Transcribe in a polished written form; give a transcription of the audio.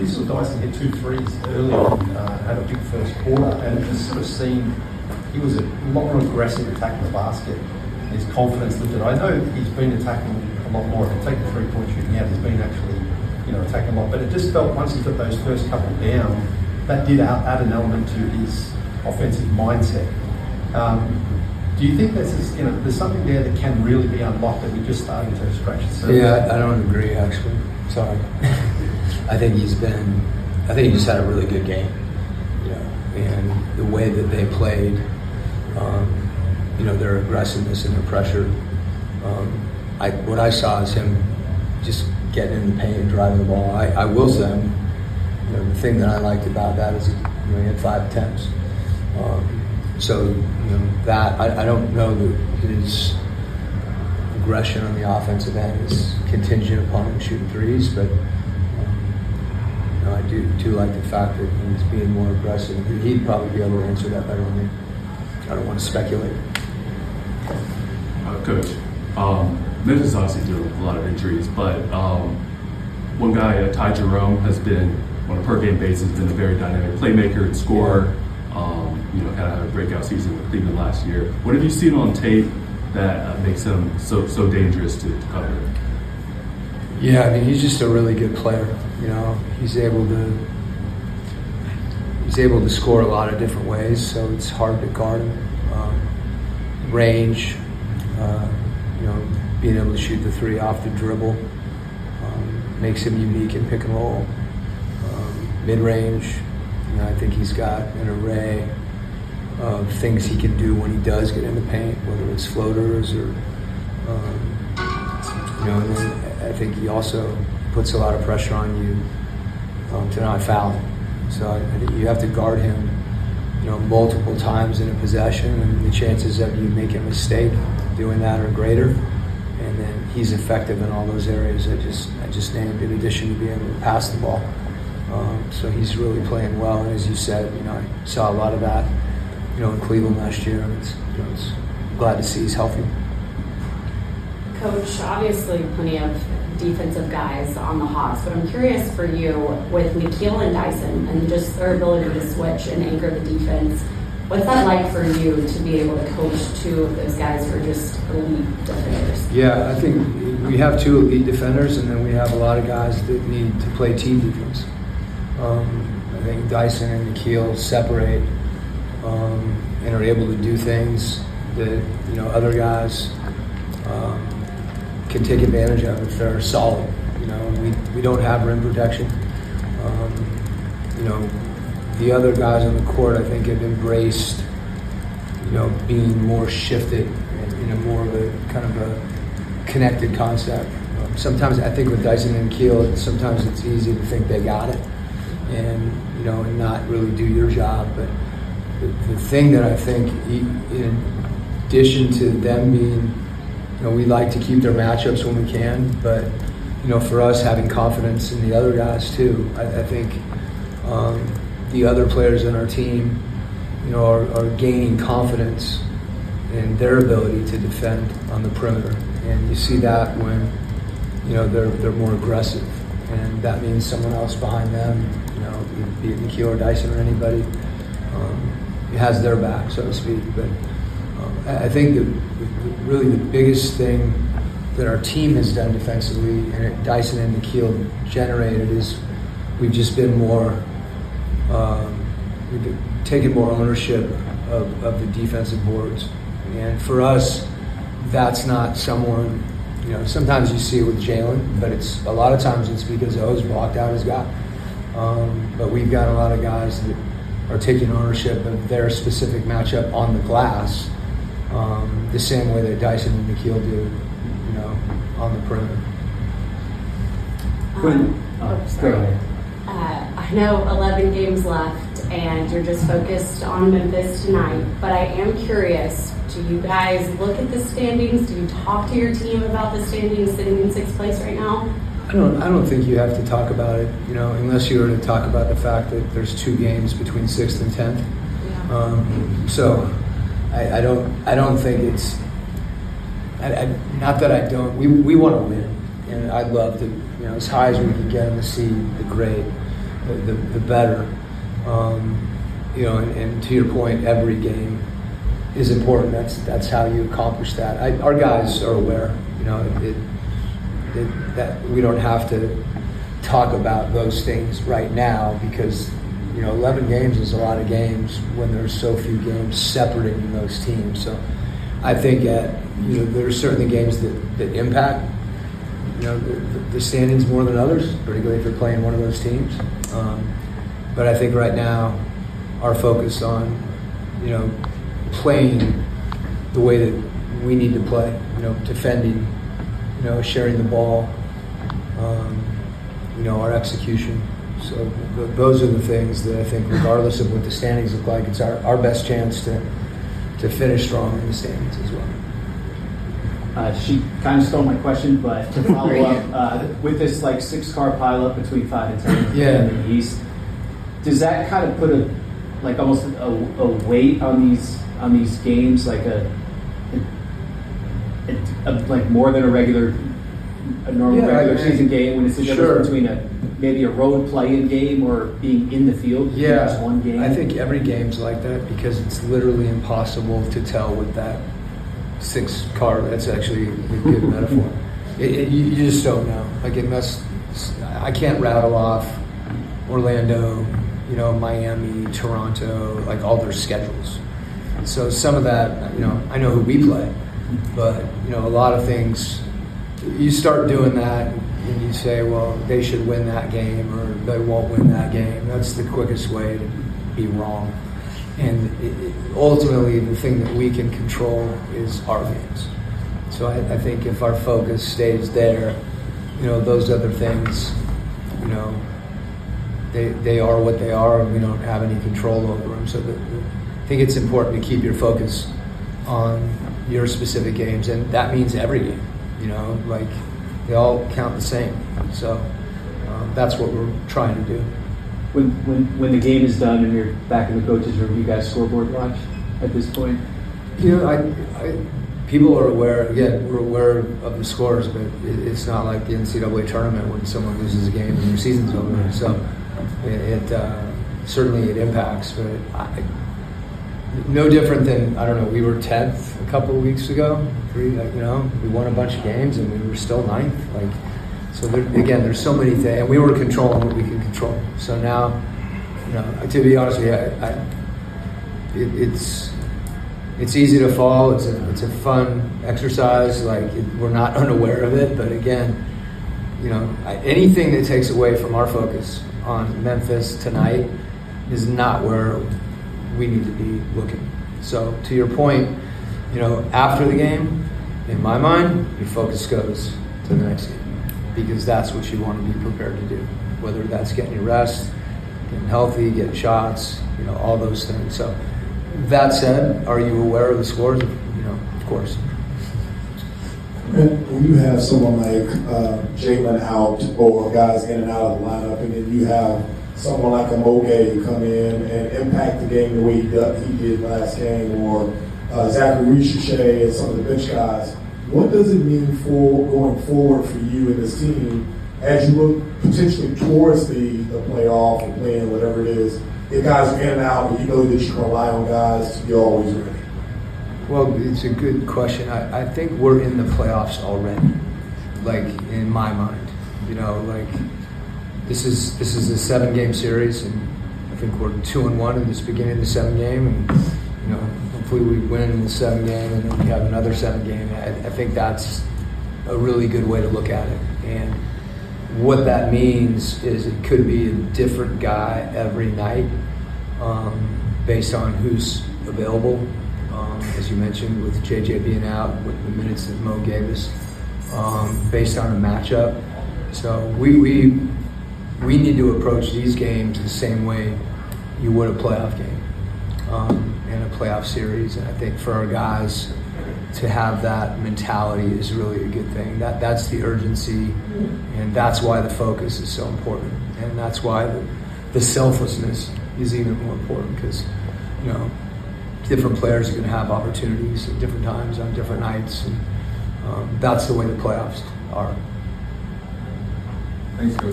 we saw Dyson hit 2 threes early on, had a big first quarter, and it just sort of seemed he was a lot more aggressive attacking the basket. His confidence lifted. I know he's been attacking a lot more. If you take the three-point shooting out, he's been actually, attacking a lot. But it just felt once he got those first couple down, that did add an element to his offensive mindset. Do you think there's something there that can really be unlocked that we're just starting to scratch the surface? Yeah, I don't agree actually. Sorry. I think he just had a really good game. And the way that they played, their aggressiveness and their pressure. What I saw is him just getting in the paint and driving the ball. I will say, the thing that I liked about that is he had 5 attempts. That I don't know that his aggression on the offensive end is contingent upon him shooting threes, but I do like the fact that he's being more aggressive. He'd probably be able to answer that better than me. I don't want to speculate. Coach, Memphis obviously dealing with a lot of injuries, but one guy, Ty Jerome, has been, on a per-game basis, been a very dynamic playmaker and scorer. Kind of had a breakout season with Cleveland last year. What have you seen on tape that makes him so dangerous to cover? Yeah, he's just a really good player. He's able to score a lot of different ways, so it's hard to guard him. Range, being able to shoot the three off the dribble makes him unique in pick and roll. Mid-range, I think he's got an array of things he can do when he does get in the paint, whether it's floaters or, and then I think he also puts a lot of pressure on you to not foul him. So I think you have to guard him, multiple times in a possession, and the chances of you making a mistake doing that are greater. And then he's effective in all those areas I just named, in addition to being able to pass the ball. So he's really playing well, and as you said, I saw a lot of that, in Cleveland last year, and it's glad to see he's healthy. Coach, obviously plenty of defensive guys on the Hawks, but I'm curious for you with Nickeil and Dyson and just their ability to switch and anchor the defense. What's that like for you to be able to coach 2 of those guys who are just elite defenders? Yeah, I think we have 2 elite defenders, and then we have a lot of guys that need to play team defense. I think Dyson and Nickeil separate and are able to do things that other guys can take advantage of if they're solid. We don't have rim protection. The other guys on the court, I think, have embraced being more shifted in a more of a kind of a connected concept. Sometimes I think with Dyson and Nickeil, sometimes it's easy to think they got it and and not really do your job. But the thing that I think, in addition to them being, we like to keep their matchups when we can, but for us having confidence in the other guys too, I think the other players in our team, are gaining confidence in their ability to defend on the perimeter, and you see that when they're more aggressive, and that means someone else behind them, be it Nickeil or Dyson or anybody, has their back, so to speak. But I think really the biggest thing that our team has done defensively, and Dyson and Nickeil generated, is we've just been more, we've taken more ownership of the defensive boards. And for us, that's not someone, sometimes you see it with Jalen, but a lot of times it's because O's blocked out his guy. But we've got a lot of guys that are taking ownership of their specific matchup on the glass, the same way that Dyson and Nickeil do, on the perimeter. Sorry. I know 11 games left, and you're just focused on Memphis tonight, but I am curious, do you guys look at the standings? Do you talk to your team about the standings sitting in 6th place right now? I don't think you have to talk about it, unless you were to talk about the fact that there's 2 games between 6th and 10th. Yeah. So I don't think it's, not that I don't. We want to win, and I'd love to, as high as we can get in the seed, the grade. the better. And to your point, every game is important. That's how you accomplish that. Our guys are aware. That we don't have to talk about those things right now because 11 games is a lot of games when there's so few games separating those teams. So I think there are certainly games that impact the standings more than others, particularly if you're playing one of those teams. But I think right now our focus on playing the way that we need to play, defending, sharing the ball, our execution. So those are the things that I think, regardless of what the standings look like, it's our best chance to finish strong in the standings as well. She kind of stole my question, but to follow up, with this 6-car pileup between 5 and 10 in the East, does that kind of put almost a weight on these games, like more than a normal regular season game, when it's the difference between maybe a road play-in game or being in the field? Yeah, just one game. I think every game's like that because it's literally impossible to tell with that 6-car. That's actually a good metaphor. You just don't know. I can't rattle off Orlando, Miami, Toronto, all their schedules. So some of that, I know who we play, but a lot of things. You start doing that and you say, well, they should win that game or they won't win that game. That's the quickest way to be wrong. And ultimately, the thing that we can control is our games. So I think if our focus stays there, those other things, they are what they are, and we don't have any control over them. So I think it's important to keep your focus on your specific games, and that means every game. They all count the same. So that's what we're trying to do. When the game is done and you're back in the coach's room, you guys scoreboard watch at this point? People are aware. Again, we're aware of the scores, but it's not like the NCAA tournament when someone loses a game and their season's over. So it certainly impacts, but no different than, we were 10th a couple of weeks ago. We won a bunch of games and we were still 9th. So there's so many things, and we were controlling what we can control. So now, to be honest with you, it's easy to fall. It's a fun exercise. We're not unaware of it, but again, anything that takes away from our focus on Memphis tonight is not where we need to be looking. So to your point, after the game, in my mind, your focus goes to the next game because that's what you want to be prepared to do, whether that's getting your rest, getting healthy, getting shots, all those things. So that said, are you aware of the scores? Of course. When you have someone like Jalen out or guys in and out of the lineup, and then you have someone like a Moge come in and impact the game the way he did last game, or Zachary Richeche and some of the bench guys, what does it mean for going forward for you and this team as you look potentially towards the playoff or playing whatever it is? If guys are in and out, and you know that you can rely on guys to be always ready. Well, it's a good question. I think we're in the playoffs already, in my mind. This is a 7-game series, and I think we're 2-1 in this beginning of the 7th game, and hopefully we win in the 7th game, and then we have another 7th game. I think that's a really good way to look at it, and what that means is it could be a different guy every night, based on who's available. As you mentioned, with JJ being out, with the minutes that Mo gave us, based on a matchup. So we need to approach these games the same way you would a playoff game and a playoff series. And I think for our guys to have that mentality is really a good thing. That's the urgency, and that's why the focus is so important. And that's why the selflessness is even more important because, different players are going to have opportunities at different times on different nights. And that's the way the playoffs are. Thanks, Coach.